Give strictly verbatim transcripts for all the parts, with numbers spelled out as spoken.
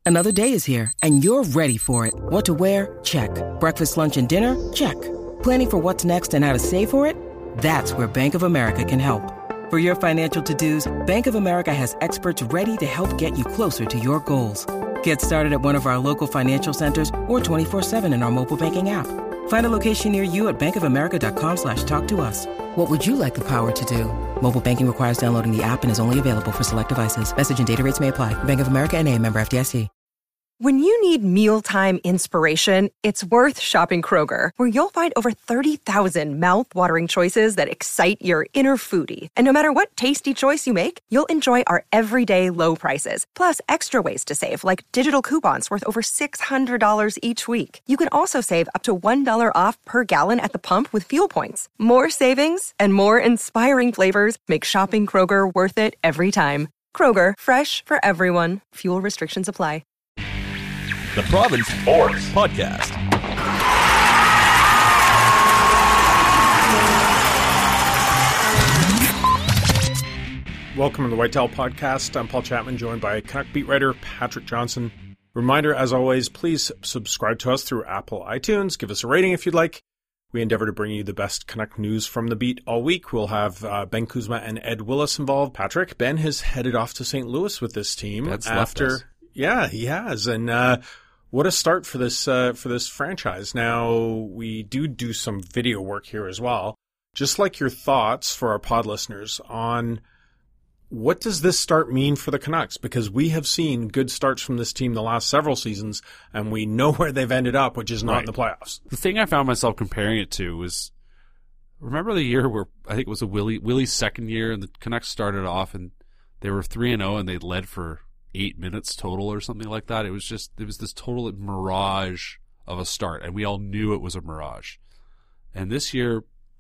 Another day is here, and you're ready for it. What to wear? Check. Breakfast, lunch, and dinner? Check. Planning for what's next and how to save for it? That's where Bank of America can help. For your financial to-dos, Bank of America has experts ready to help get you closer to your goals. Get started at one of our local financial centers or twenty-four seven in our mobile banking app. Find a location near you at bankofamerica.com slash talk to us. What would you like the power to do? Mobile banking requires downloading the app and is only available for select devices. Message and data rates may apply. Bank of America N A, member F D I C. When you need mealtime inspiration, it's worth shopping Kroger, where you'll find over thirty thousand mouth-watering choices that excite your inner foodie. And no matter what tasty choice you make, you'll enjoy our everyday low prices, plus extra ways to save, like digital coupons worth over six hundred dollars each week. You can also save up to one dollar off per gallon at the pump with fuel points. More savings and more inspiring flavors make shopping Kroger worth it every time. Kroger, fresh for everyone. Fuel restrictions apply. The Province Sports Podcast. Welcome to the Whitetail Podcast. I'm Paul Chapman, joined by Canuck beat writer Patrick Johnson. Reminder, as always, please subscribe to us through Apple iTunes. Give us a rating if you'd like. We endeavor to bring you the best Canuck news from the beat all week. We'll have uh, Ben Kuzma and Ed Willis involved. Patrick, Ben has headed off to Saint Louis with this team. That's after, yeah, he has, and uh, what a start for this uh, for this franchise. Now, we do do some video work here as well. Just like your thoughts for our pod listeners on what does this start mean for the Canucks? Because we have seen good starts from this team the last several seasons, and we know where they've ended up, which is not right. in the playoffs. The thing I found myself comparing it to was, remember the year where I think it was a Willie Willie's second year, and the Canucks started off and they were three and zero, and they led for eight minutes total or something like that. It was just, it was this total mirage of a start, and we all knew it was a mirage. And this year,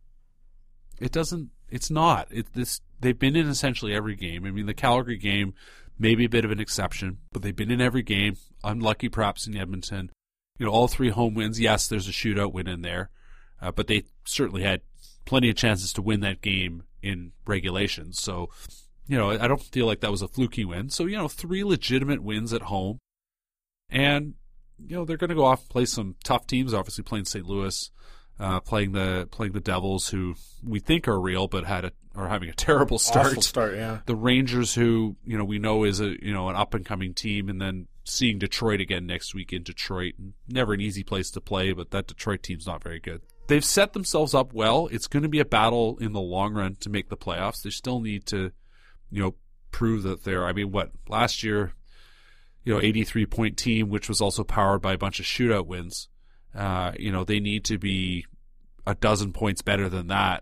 it doesn't, it's not. It, this, they've been in essentially every game. I mean, the Calgary game, maybe a bit of an exception, but they've been in every game. Unlucky perhaps in Edmonton. You know, all three home wins. Yes, there's a shootout win in there, uh, but they certainly had plenty of chances to win that game in regulation. So, you know, I don't feel like that was a fluky win. So, you know, three legitimate wins at home. And, you know, they're going to go off and play some tough teams, obviously playing Saint Louis, uh, playing the playing the Devils, who we think are real but had a, are having a terrible start. Awful start, yeah. The Rangers, who, you know, we know is a, you know, an up-and-coming team, and then seeing Detroit again next week in Detroit. Never an easy place to play, but that Detroit team's not very good. They've set themselves up well. It's going to be a battle in the long run to make the playoffs. They still need to, you know, prove that they're, I mean, what, last year, you know, eighty-three point team, which was also powered by a bunch of shootout wins. Uh, you know, they need to be a dozen points better than that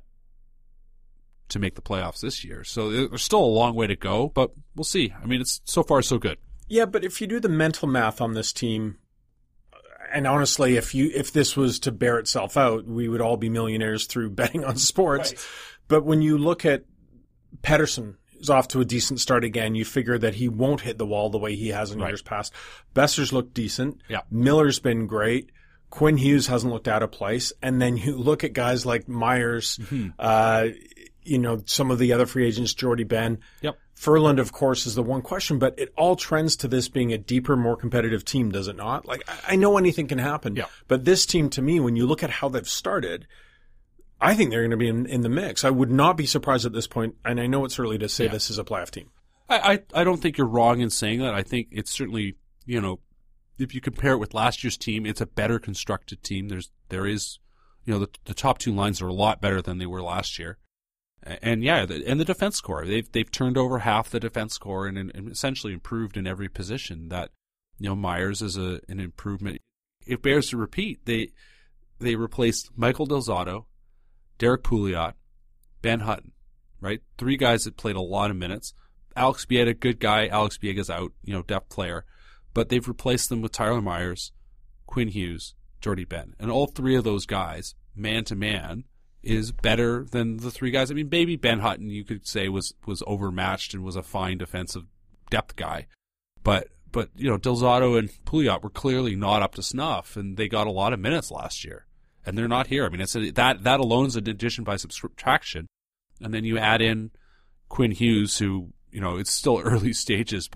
to make the playoffs this year. So there's still a long way to go, but we'll see. I mean, it's so far so good. Yeah, but if you do the mental math on this team, and honestly, if you if this was to bear itself out, we would all be millionaires through betting on sports. Right. But when you look at Pettersson, is off to a decent start again. You figure that he won't hit the wall the way he has in right. years past. Besser's looked decent. Yeah. Miller's been great. Quinn Hughes hasn't looked out of place. And then you look at guys like Myers, mm-hmm. uh, you know, some of the other free agents, Jordy Ben. Yep. Furland, of course, is the one question, but it all trends to this being a deeper, more competitive team, does it not? Like, I know anything can happen, yeah. but this team, to me, when you look at how they've started, I think they're going to be in, in the mix. I would not be surprised at this point, and I know it's early to say yeah. this is a playoff team. I, I, I don't think you're wrong in saying that. I think it's certainly, you know, if you compare it with last year's team, it's a better constructed team. There's, there is, you know, the, the top two lines are a lot better than they were last year. And yeah, the, and the defense core, they've they've turned over half the defense core and, and essentially improved in every position. That, you know, Myers is a an improvement. It bears to repeat. They they replaced Michael Del Zotto, Derek Pouliot, Ben Hutton, right? Three guys that played a lot of minutes. Alex Biega, good guy. Alex Biega's out, you know, depth player, but they've replaced them with Tyler Myers, Quinn Hughes, Jordy Ben, and all three of those guys, man to man, is better than the three guys. I mean, maybe Ben Hutton, you could say, was was overmatched and was a fine defensive depth guy. But, but you know, Del Zotto and Pouliot were clearly not up to snuff, and they got a lot of minutes last year. And they're not here. I mean, it's a, that that alone is an addition by subtraction. And then you add in Quinn Hughes, who, you know, it's still early stages, but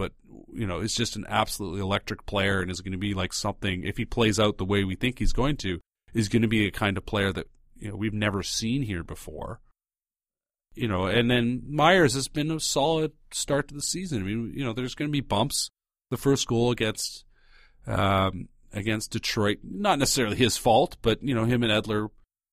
you know, is just an absolutely electric player and is going to be like something, if he plays out the way we think he's going to, is going to be a kind of player that, you know, we've never seen here before. You know, and then Myers has been a solid start to the season. I mean, you know, there's going to be bumps. The first goal against um, against Detroit, not necessarily his fault, but, you know, him and Edler,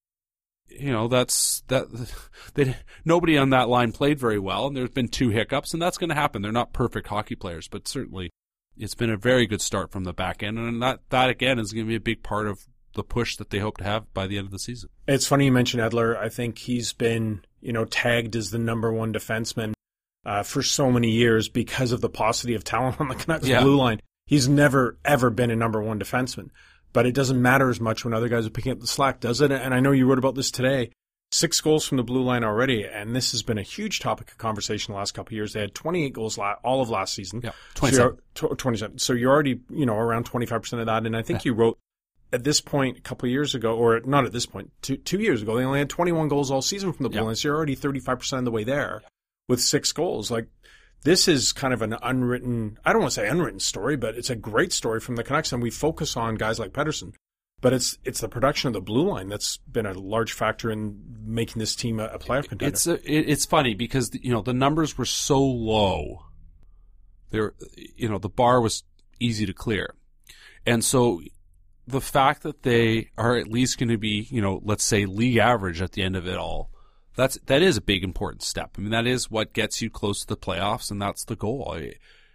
you know, that's that they, nobody on that line played very well, and there's been two hiccups, and that's going to happen. They're not perfect hockey players, but certainly it's been a very good start from the back end, and that, that again, is going to be a big part of the push that they hope to have by the end of the season. It's funny you mentioned Edler. I think he's been, you know, tagged as the number one defenseman uh, for so many years because of the paucity of talent on the Canucks yeah. blue line. He's never, ever been a number one defenseman. But it doesn't matter as much when other guys are picking up the slack, does it? And I know you wrote about this today. Six goals from the blue line already, and this has been a huge topic of conversation the last couple of years. They had twenty-eight goals la- all of last season. Yeah, twenty-seven. So you're, twenty-seven. So you're already, you know, around twenty-five percent of that. And I think yeah. you wrote at this point a couple of years ago, or not at this point, two, two years ago, they only had twenty-one goals all season from the blue yeah. line. So you're already thirty-five percent of the way there yeah. with six goals. Like, this is kind of an unwritten, I don't want to say unwritten story, but it's a great story from the Canucks. And we focus on guys like Pettersson. But it's it's the production of the blue line that's been a large factor in making this team a, a playoff contender. It's a, it, it's funny because, you know, the numbers were so low. There, you know, the bar was easy to clear, and so the fact that they are at least going to be, you know, let's say league average at the end of it all, that's that is a big important step. I mean, that is what gets you close to the playoffs, and that's the goal. I,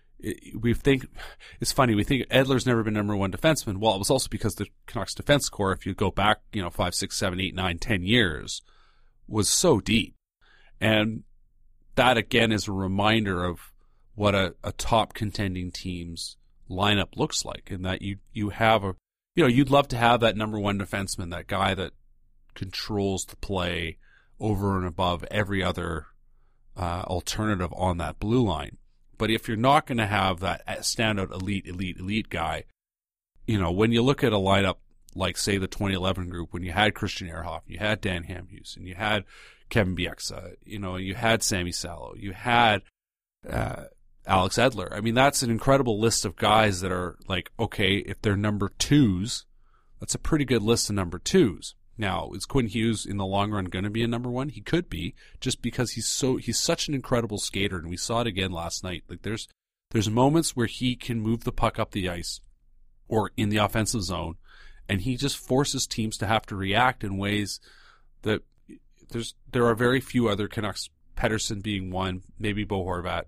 We think it's funny. We think Edler's never been number one defenseman. Well, it was also because the Canucks defense core, if you go back, you know, five, six, seven, eight, nine, ten years, was so deep, and that again is a reminder of what a, a top contending team's lineup looks like, and that you you have a, you know, you'd love to have that number one defenseman, that guy that controls the play over and above every other uh, alternative on that blue line. But if you're not going to have that standout elite, elite, elite guy, you know, when you look at a lineup like, say, the twenty eleven group, when you had Christian Ehrhoff, you had Dan Hamhuis, and you had Kevin Bieksa, you know, you had Sammy Salo, you had uh, Alex Edler. I mean, that's an incredible list of guys that are like, okay, if they're number twos, that's a pretty good list of number twos. Now, is Quinn Hughes in the long run going to be a number one? He could be, just because he's so he's such an incredible skater, and we saw it again last night. Like there's there's moments where he can move the puck up the ice or in the offensive zone, and he just forces teams to have to react in ways that there's there are very few other Canucks, Pettersson being one, maybe Bo Horvat,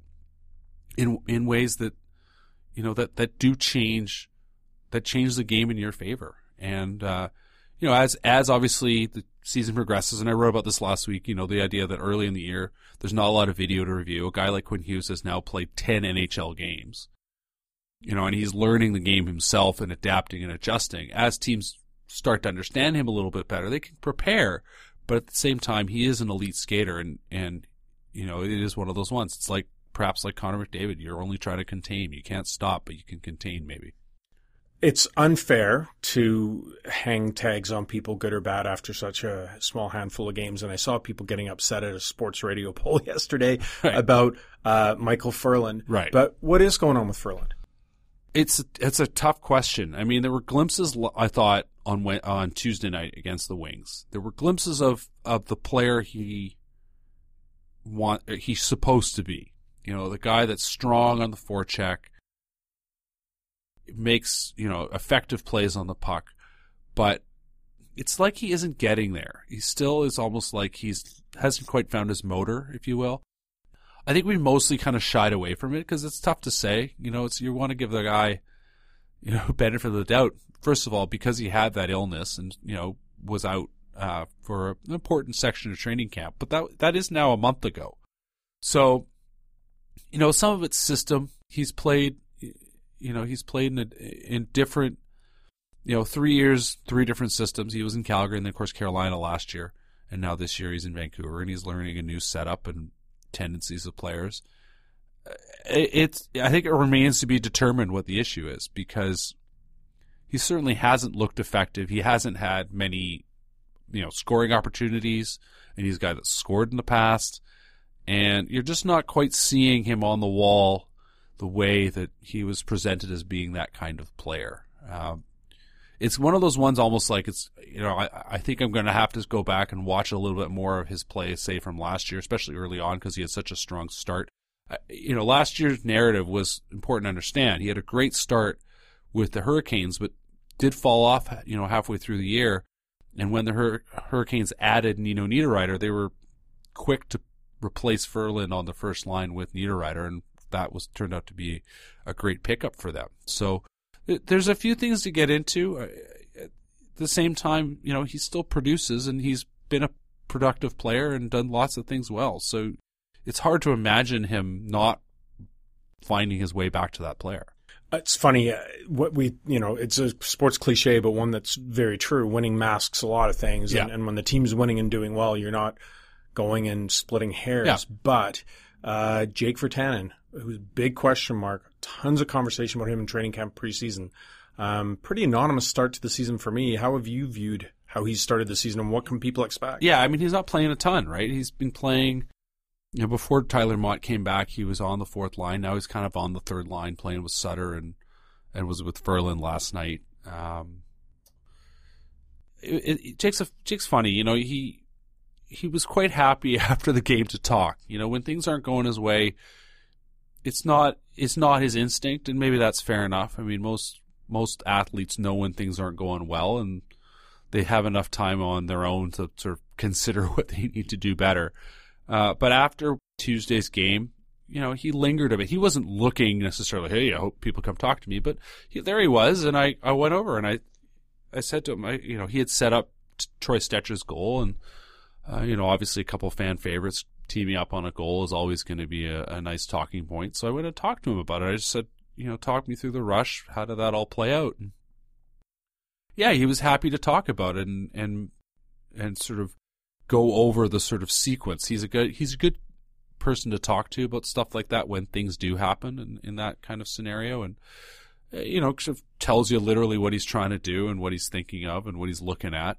in in ways that you know that that do change that change the game in your favor. And uh You know, as as obviously the season progresses, and I wrote about this last week, you know, the idea that early in the year, there's not a lot of video to review. A guy like Quinn Hughes has now played ten N H L games, you know, and he's learning the game himself and adapting and adjusting. As teams start to understand him a little bit better, they can prepare, but at the same time, he is an elite skater, and, and you know, it is one of those ones. It's like, perhaps like Connor McDavid, you're only trying to contain. You can't stop, but you can contain maybe. It's unfair to hang tags on people, good or bad, after such a small handful of games. And I saw people getting upset at a sports radio poll yesterday right. about uh, Michael Ferland. Right. But what is going on with Ferland? It's it's a tough question. I mean, there were glimpses, I thought, on on Tuesday night against the Wings. There were glimpses of, of the player he want he's supposed to be. You know, the guy that's strong on the forecheck, makes, you know, effective plays on the puck, but it's like he isn't getting there. He still is almost like he's hasn't quite found his motor, if you will. I think we mostly kind of shied away from it because it's tough to say. You know, it's you want to give the guy, you know, benefit of the doubt. First of all, because he had that illness and, you know, was out uh, for an important section of training camp, but that that is now a month ago. So, you know, some of it's system. He's played. You know, he's played in a, in different, you know, three years, three different systems. He was in Calgary and then, of course, Carolina last year. And now this year he's in Vancouver, and he's learning a new setup and tendencies of players. It, it's, I think it remains to be determined what the issue is, because he certainly hasn't looked effective. He hasn't had many, you know, scoring opportunities, and he's a guy that's scored in the past. And you're just not quite seeing him on the wall the way that he was presented as being that kind of player. Um, it's one of those ones almost like it's, you know, I, I think I'm going to have to go back and watch a little bit more of his play, say, from last year, especially early on because he had such a strong start. Uh, you know, last year's narrative was important to understand. He had a great start with the Hurricanes, but did fall off, you know, halfway through the year. And when the Hur- Hurricanes added Nino Niederreiter, they were quick to replace Ferland on the first line with Niederreiter, and that was turned out to be a great pickup for them. So there's a few things to get into. At the same time, you know, he still produces, and he's been a productive player and done lots of things well. So it's hard to imagine him not finding his way back to that player. It's funny, uh, what we, you know, it's a sports cliche, but one that's very true. Winning masks a lot of things. Yeah. And, and when the team's winning and doing well, you're not going and splitting hairs. Yeah. But uh, Jake Virtanen, who's a big question mark, tons of conversation about him in training camp preseason. Um, pretty anonymous start to the season for me. How have you viewed how he started the season, and what can people expect? Yeah, I mean, he's not playing a ton, right? He's been playing, you know, before Tyler Mott came back, he was on the fourth line. Now he's kind of on the third line, playing with Sutter and, and was with Ferland last night. Um, it, it, Jake's, a, Jake's funny, you know, he he was quite happy after the game to talk. You know, when things aren't going his way, it's not it's not his instinct, and maybe that's fair enough. I mean, most most athletes know when things aren't going well, and they have enough time on their own to sort of consider what they need to do better. Uh, but after Tuesday's game, you know, he lingered a bit. He wasn't looking necessarily, hey, I hope people come talk to me. But he, there he was, and I, I went over and I I said to him, I, you know, he had set up t- Troy Stetcher's goal, and, uh, you know, obviously a couple of fan favorites teaming up on a goal is always going to be a, a nice talking point. So I went and talked to him about it. I just said, you know, talk me through the rush. How did that all play out? And yeah, he was happy to talk about it and, and, and sort of go over the sort of sequence. He's a good, he's a good person to talk to about stuff like that when things do happen in, in that kind of scenario. And, you know, sort of tells you literally what he's trying to do and what he's thinking of and what he's looking at.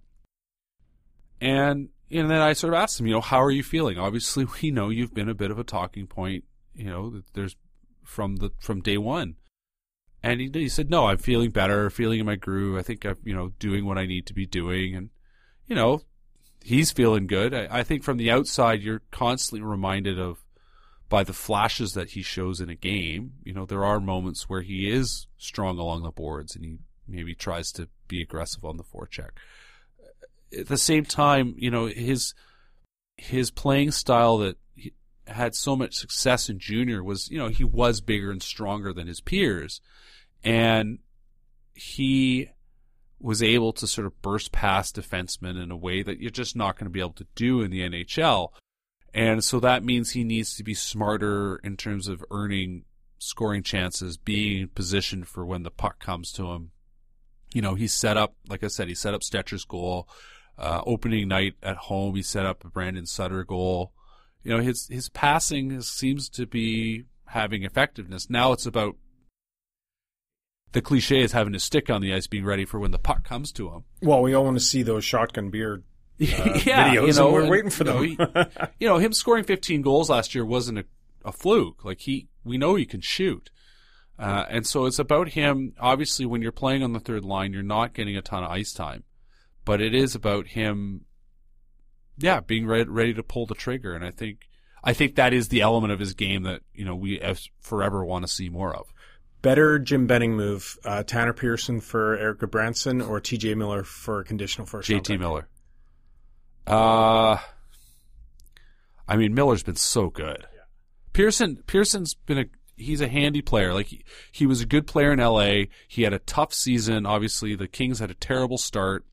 And, and then I sort of asked him, you know, how are you feeling? Obviously, we know you've been a bit of a talking point, you know, there's from the, from day one. And he, he said, no, I'm feeling better, feeling in my groove. I think I'm, you know, doing what I need to be doing. And, you know, he's feeling good. I, I think from the outside, you're constantly reminded of, by the flashes that he shows in a game. You know, there are moments where he is strong along the boards and he maybe tries to be aggressive on the forecheck. At the same time, you know, his his playing style that he had so much success in junior was, you know, he was bigger and stronger than his peers. And he was able to sort of burst past defensemen in a way that you're just not going to be able to do in the N H L. And so that means he needs to be smarter in terms of earning scoring chances, being positioned for when the puck comes to him. You know, he set up, like I said, he set up Stetcher's goal. Uh, opening night at home, he set up a Brandon Sutter goal. You know, his his passing is, seems to be having effectiveness. Now it's about, the cliche is having his stick on the ice, being ready for when the puck comes to him. Well, we all want to see those shotgun beer uh, yeah, videos, you know, and we're and, waiting for them. You know, he, you know, him scoring fifteen goals last year wasn't a, a fluke. Like, he, we know he can shoot. Uh, and so it's about him. Obviously, when you're playing on the third line, you're not getting a ton of ice time. But it is about him, yeah, being ready, ready to pull the trigger. And I think I think that is the element of his game that, you know, we forever want to see more of. Better Jim Benning move, uh, Tanner Pearson for Eric Goodbranson or T J Miller for a conditional first round J T pick? Miller. Uh, I mean, Miller's been so good. Yeah. Pearson, Pearson's been a, he's a handy player. Like, he, he was a good player in L A. He had a tough season. Obviously, the Kings had a terrible start.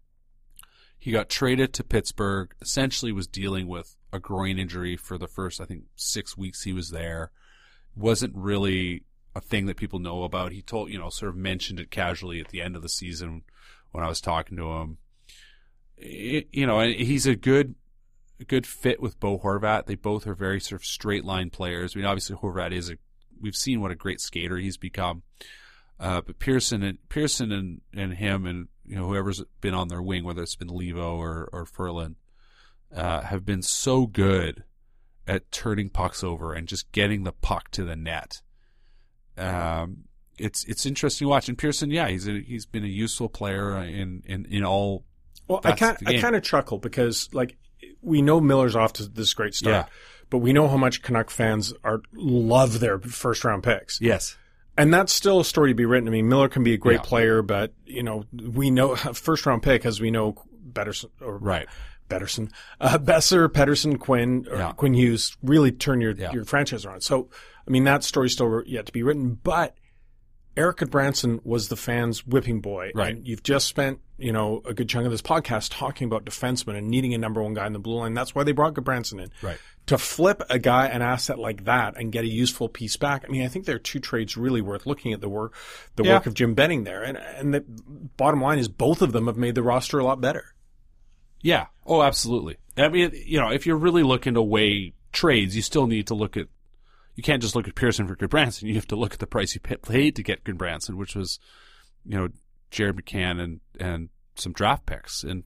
He got traded to Pittsburgh, essentially was dealing with a groin injury for the first, I think, six weeks he was there. Wasn't really a thing that people know about. He told, you know, sort of mentioned it casually at the end of the season when I was talking to him. It, you know, and he's a good, a good fit with Bo Horvat. They both are very sort of straight line players. I mean, obviously Horvat is a, we've seen what a great skater he's become. Uh, but Pearson and Pearson and, and him and, you know, whoever's been on their wing, whether it's been Levo or, or Ferland, uh, have been so good at turning pucks over and just getting the puck to the net. um, it's it's interesting to watch. And Pearson, yeah, he's a, he's been a useful player in in, in all. Well, I kind I kind of chuckle because like we know Miller's off to this great start, Yeah. but we know how much Canuck fans are love their first round picks. Yes. And that's still a story to be written. I mean, Miller can be a great Yeah. player, but you know, we know first round pick, as we know, Betterson or Right. Betterson, uh, Besser, Pedersen, Quinn, or Yeah. Quinn Hughes really turn your Yeah. your franchise around. So, I mean, that story's still yet to be written. But Eric Goodbranson was the fans' whipping boy. Right. And you've just spent, you know, a good chunk of this podcast talking about defensemen and needing a number one guy in the blue line. That's why they brought Goodbranson in. Right. To flip a guy, an asset like that, and get a useful piece back. I mean, I think there are two trades really worth looking at the work, the Yeah. work of Jim Benning there. And and the bottom line is both of them have made the roster a lot better. Yeah. Oh, absolutely. I mean, you know, if you're really looking to weigh trades, you still need to look at. You can't just look at Pearson for Goodbranson. You have to look at the price you paid to get Goodbranson, which was, you know, Jared McCann and and some draft picks. And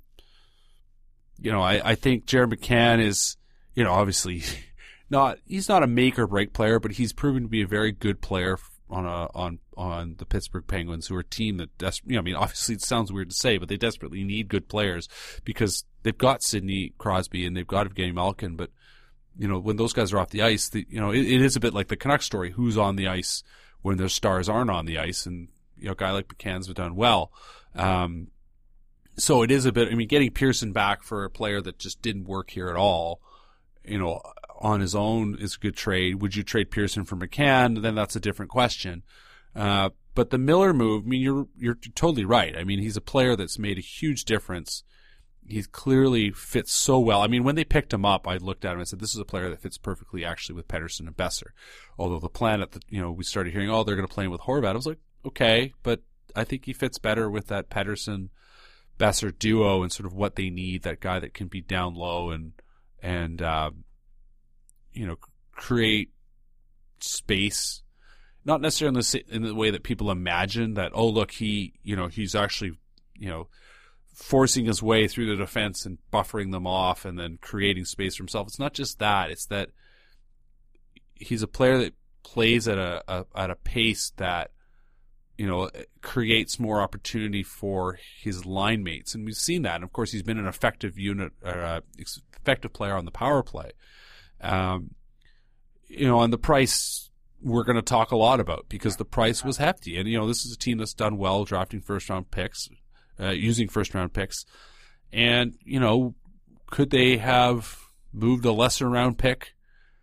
you know, I I think Jared McCann is, you know, obviously not he's not a make or break player, but he's proven to be a very good player on a on on the Pittsburgh Penguins, who are a team that des- you know, I mean, obviously it sounds weird to say, but they desperately need good players because they've got Sidney Crosby and they've got Evgeny Malkin, but you know, when those guys are off the ice, the, you know, it, it is a bit like the Canucks story. Who's on the ice when their stars aren't on the ice? And, you know, a guy like McCann's done well. Um, so it is a bit, I mean, getting Pearson back for a player that just didn't work here at all, you know, on his own is a good trade. Would you trade Pearson for McCann? Then that's a different question. Uh, but the Miller move, I mean, you're, you're totally right. I mean, he's a player that's made a huge difference. He clearly fits so well. I mean, when they picked him up, I looked at him and said, this is a player that fits perfectly actually with Pedersen and Besser. Although the plan at the, you know, we started hearing, oh, they're going to play him with Horvat. I was like, okay, but I think he fits better with that Pedersen Besser duo and sort of what they need, that guy that can be down low and, and, uh, you know, create space. Not necessarily in the, in the way that people imagine that, oh, look, he, you know, he's actually, you know, forcing his way through the defense and buffering them off and then creating space for himself. It's not just that. It's that he's a player that plays at a, a at a pace that, you know, creates more opportunity for his line mates. And we've seen that. And of course, he's been an effective unit, or uh, effective player on the power play. Um, you know, and the price we're going to talk a lot about because the price was hefty. And, you know, this is a team that's done well drafting first round picks. Uh, using first-round picks. And, you know, could they have moved a lesser-round pick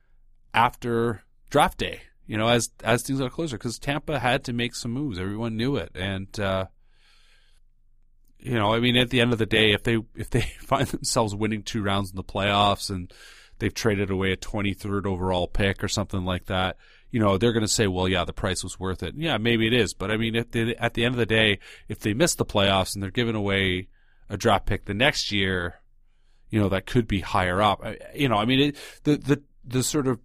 after draft day, you know, as as things got closer? Because Tampa had to make some moves. Everyone knew it. And, uh, you know, I mean, at the end of the day, if they if they find themselves winning two rounds in the playoffs and they've traded away a twenty-third overall pick or something like that, you know, they're going to say, well, yeah, the price was worth it. Yeah, maybe it is. But, I mean, if they, at the end of the day, if they miss the playoffs and they're giving away a draft pick the next year, you know, that could be higher up. You know, I mean, it, the, the, the sort of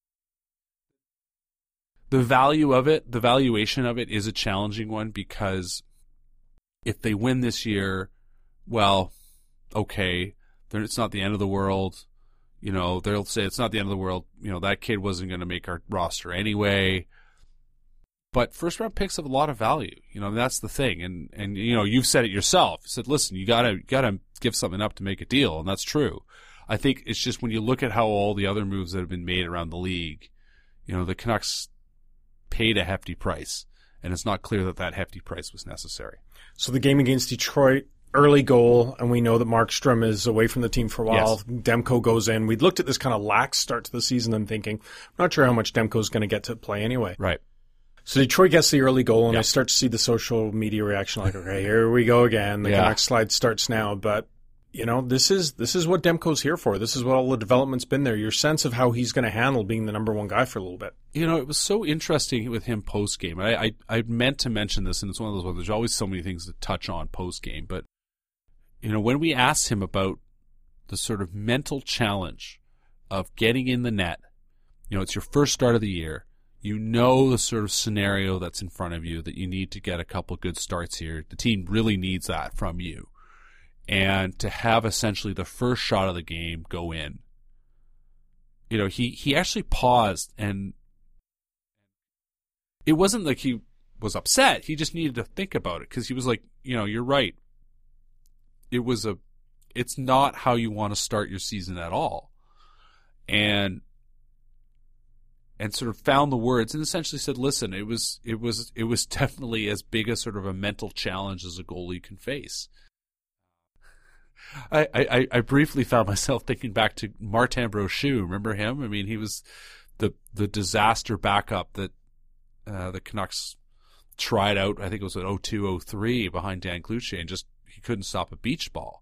the value of it, the valuation of it is a challenging one because if they win this year, well, okay, it's not the end of the world. You know, they'll say it's not the end of the world. You know, that kid wasn't going to make our roster anyway. But first round picks have a lot of value. You know, that's the thing. And, and you know, you've said it yourself. You said, listen, you gotta, you gotta give something up to make a deal. And that's true. I think it's just when you look at how all the other moves that have been made around the league, you know, the Canucks paid a hefty price. And it's not clear that that hefty price was necessary. So the game against Detroit, early goal, and we know that Markstrom is away from the team for a while. Yes. Demko goes in. We'd looked at this kind of lax start to the season and thinking, I'm not sure how much Demko's going to get to play anyway. Right. So Detroit gets the early goal, and yeah. I start to see the social media reaction like, okay, here we go again. The yeah. next slide starts now. But, you know, this is this is what Demko's here for. This is what all the development's been there. Your sense of how he's going to handle being the number one guy for a little bit. You know, it was so interesting with him post-game. I, I, I meant to mention this, and it's one of those ones, there's always so many things to touch on post-game, but you know, when we asked him about the sort of mental challenge of getting in the net, you know, it's your first start of the year. You know the sort of scenario that's in front of you that you need to get a couple good starts here. The team really needs that from you. And to have essentially the first shot of the game go in. You know, he, he actually paused and it wasn't like he was upset. He just needed to think about it because he was like, you know, you're right. It was a, it's not how you want to start your season at all. And, and sort of found the words and essentially said, listen, it was, it was, it was definitely as big a sort of a mental challenge as a goalie can face. I, I, I briefly found myself thinking back to Martin Brochu. Remember him? I mean, he was the the disaster backup that uh, the Canucks tried out. I think it was at oh two oh three behind Dan Cloutier, and just he couldn't stop a beach ball.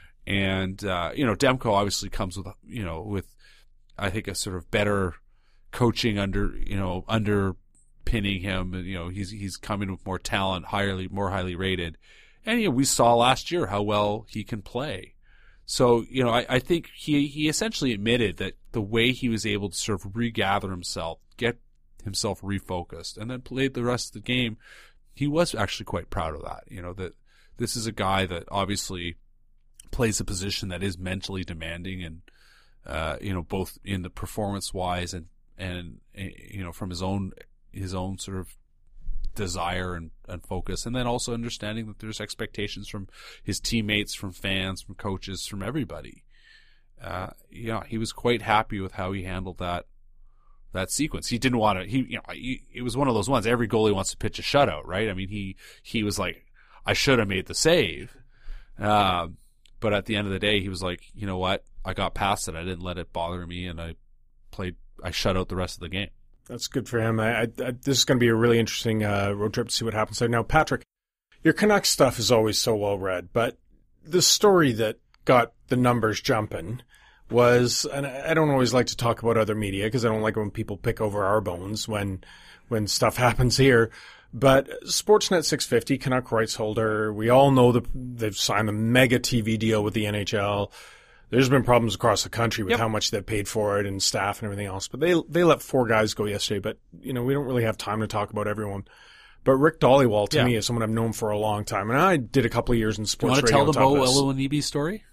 And uh, you know, Demko obviously comes with you know with I think a sort of better coaching under you know underpinning him. And, you know, he's he's coming with more talent, highly more highly rated. And you know, we saw last year how well he can play. So, you know, I, I think he, he essentially admitted that the way he was able to sort of regather himself, get himself refocused, and then played the rest of the game, he was actually quite proud of that. You know, that this is a guy that obviously plays a position that is mentally demanding and, uh, you know, both in the performance-wise and, and, you know, from his own, his own sort of desire and, and focus, and then also understanding that there's expectations from his teammates, from fans, from coaches, from everybody. Uh, yeah, he was quite happy with how he handled that that sequence. He didn't want to. He, you know, he, it was one of those ones. Every goalie wants to pitch a shutout, right? I mean, he he was like, I should have made the save, uh, but at the end of the day, he was like, you know what? I got past it. I didn't let it bother me, and I played. I shut out the rest of the game. That's good for him. I, I, I, this is going to be a really interesting uh, road trip to see what happens there. Now, Patrick, your Canucks stuff is always so well read, but the story that got the numbers jumping was, and I don't always like to talk about other media because I don't like when people pick over our bones when when stuff happens here. But Sportsnet six fifty, Canuck rights holder, we all know that they've signed a mega T V deal with the N H L. There's been problems across the country with yep. how much they've paid for it and staff and everything else. But they they let four guys go yesterday. But, you know, we don't really have time to talk about everyone. But Rick Dhaliwal, to yeah. me, is someone I've known for a long time. And I did a couple of years in sports radio. Do you want to tell the Bo Elowanibi story?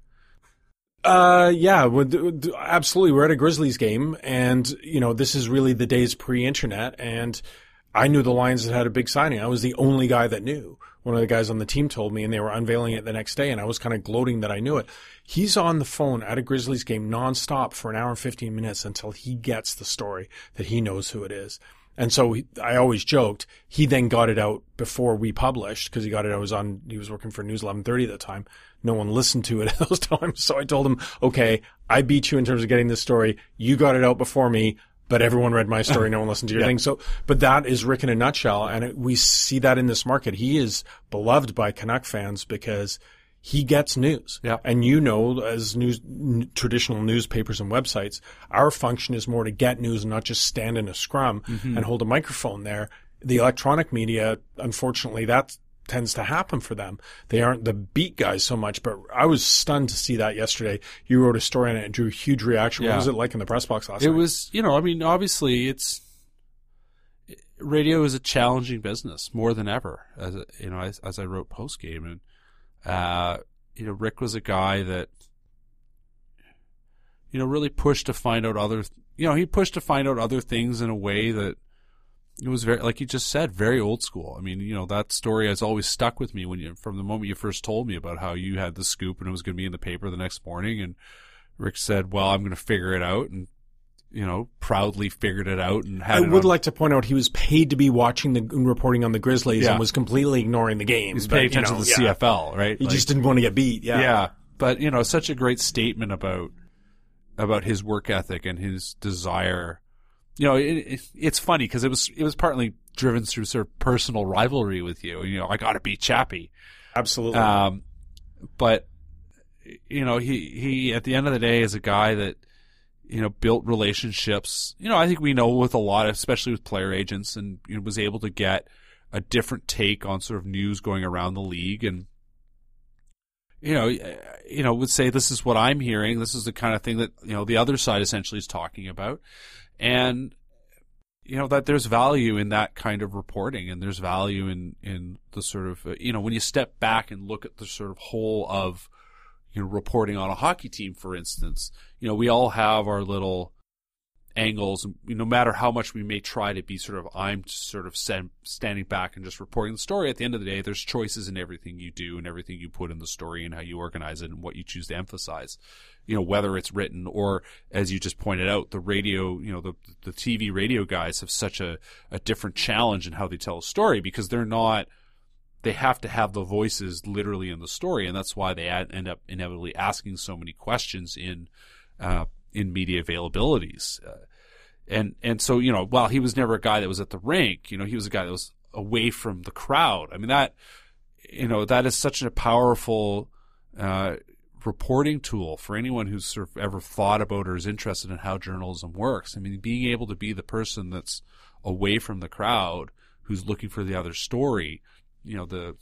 Uh, yeah, absolutely. We're at a Grizzlies game. And, you know, this is really the days pre-internet. And I knew the Lions had had a big signing. I was the only guy that knew. One of the guys on the team told me, and they were unveiling it the next day, and I was kind of gloating that I knew it. He's on the phone at a Grizzlies game nonstop for an hour and fifteen minutes until he gets the story that he knows who it is. And so he, I always joked, he then got it out before we published, because he got it, I was on, he was working for News eleven thirty at the time. No one listened to it at those times. So I told him, okay, I beat you in terms of getting this story. You got it out before me. But everyone read my story. No one listened to your yeah. thing. So, but that is Rick in a nutshell. And it, we see that in this market. He is beloved by Canuck fans because he gets news. Yeah. And you know, as news, n- traditional newspapers and websites, our function is more to get news and not just stand in a scrum mm-hmm. and hold a microphone there. The electronic media, unfortunately, that tends to happen for them. They aren't the beat guys so much, but I was stunned to see that yesterday. You wrote a story on it and drew a huge reaction. Yeah. What was it like in the press box last it night? It was, you know, I mean, obviously it's, radio is a challenging business more than ever, as a, you know, as, as I wrote post game. And, uh, you know, Rick was a guy that, you know, really pushed to find out other, you know, he pushed to find out other things in a way that, it was very, like you just said, very old school. I mean, you know, that story has always stuck with me when you, from the moment you first told me about how you had the scoop and it was going to be in the paper the next morning. And Rick said, well, I'm going to figure it out. And, you know, proudly figured it out. And had I would on. like to point out he was paid to be watching the and reporting on the Grizzlies yeah. and was completely ignoring the game. He's paying attention you know, to the yeah. C F L, right? He like, just didn't want to get beat. Yeah. Yeah. But, you know, such a great statement about, about his work ethic and his desire. You know, it, it, it's funny because it was it was partly driven through sort of personal rivalry with you. You know, I got to beat Chappie. Absolutely. Um, but you know, he he at the end of the day is a guy that you know built relationships. You know, I think we know with a lot, especially with player agents, and you know, was able to get a different take on sort of news going around the league and. You know, you know, would say this is what I'm hearing. This is the kind of thing that you know the other side essentially is talking about, and you know that there's value in that kind of reporting, and there's value in in the sort of uh, you know when you step back and look at the sort of whole of you know reporting on a hockey team, for instance. You know, we all have our little angles. No matter how much we may try to be sort of, I'm sort of standing back and just reporting the story, at the end of the day, there's choices in everything you do and everything you put in the story and how you organize it and what you choose to emphasize. You know, whether it's written or, as you just pointed out, the radio, you know, the the T V radio guys have such a, a different challenge in how they tell a story, because they're not, they have to have the voices literally in the story, and that's why they ad, end up inevitably asking so many questions in uh, in media availabilities. Uh, and and so, you know, while he was never a guy that was at the rink, you know, he was a guy that was away from the crowd. I mean, that, you know, that is such a powerful uh, reporting tool for anyone who's sort of ever thought about or is interested in how journalism works. I mean, being able to be the person that's away from the crowd, who's looking for the other story. You know, the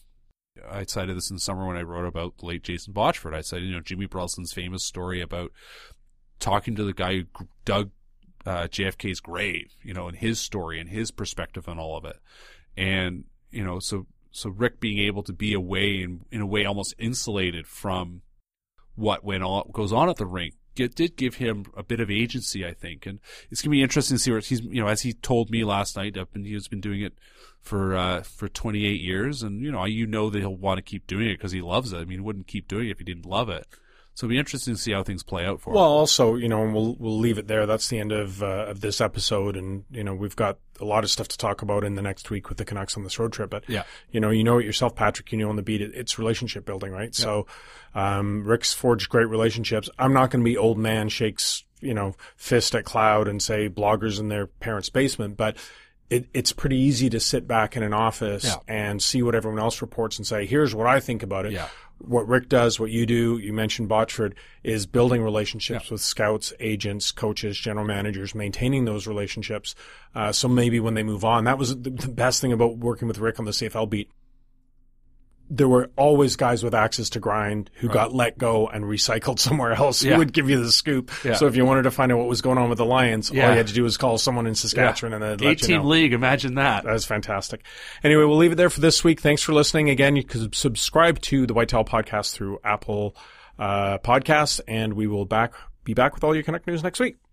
I cited this in the summer when I wrote about the late Jason Botchford. I cited, you know, Jimmy Brelson's famous story about talking to the guy who dug uh, J F K's grave, you know, and his story and his perspective on all of it. And, you know, so so Rick being able to be away and in a way almost insulated from what went on goes on at the rink It did give him a bit of agency, I think, and it's gonna be interesting to see where he's. You know, as he told me last night, up and he's been doing it for uh, for twenty-eight years, and you know, you know that he'll want to keep doing it because he loves it. I mean, he wouldn't keep doing it if he didn't love it. So it'll be interesting to see how things play out for him. Well, also, you know, and we'll we'll leave it there. That's the end of uh, of this episode, and you know, we've got a lot of stuff to talk about in the next week with the Canucks on this road trip. But yeah, you know, you know it yourself, Patrick. You know, on the beat, it, it's relationship building, right? Yeah. So, um, Rick's forged great relationships. I'm not going to be old man shakes, you know, fist at cloud and say bloggers in their parents' basement, but. It, it's pretty easy to sit back in an office yeah. and see what everyone else reports and say, here's what I think about it. Yeah. What Rick does, what you do, you mentioned Botchford, is building relationships yeah. with scouts, agents, coaches, general managers, maintaining those relationships. Uh, so maybe when they move on, that was the, the best thing about working with Rick on the C F L beat. There were always guys with axes to grind who right. got let go and recycled somewhere else yeah. who would give you the scoop. Yeah. So if you wanted to find out what was going on with the Lions, yeah. all you had to do was call someone in Saskatchewan yeah. and they'd let you know. eight-team league, imagine that. That was fantastic. Anyway, we'll leave it there for this week. Thanks for listening. Again, you can subscribe to the Whitetail Podcast through Apple uh, Podcasts, and we will back be back with all your Canuck news next week.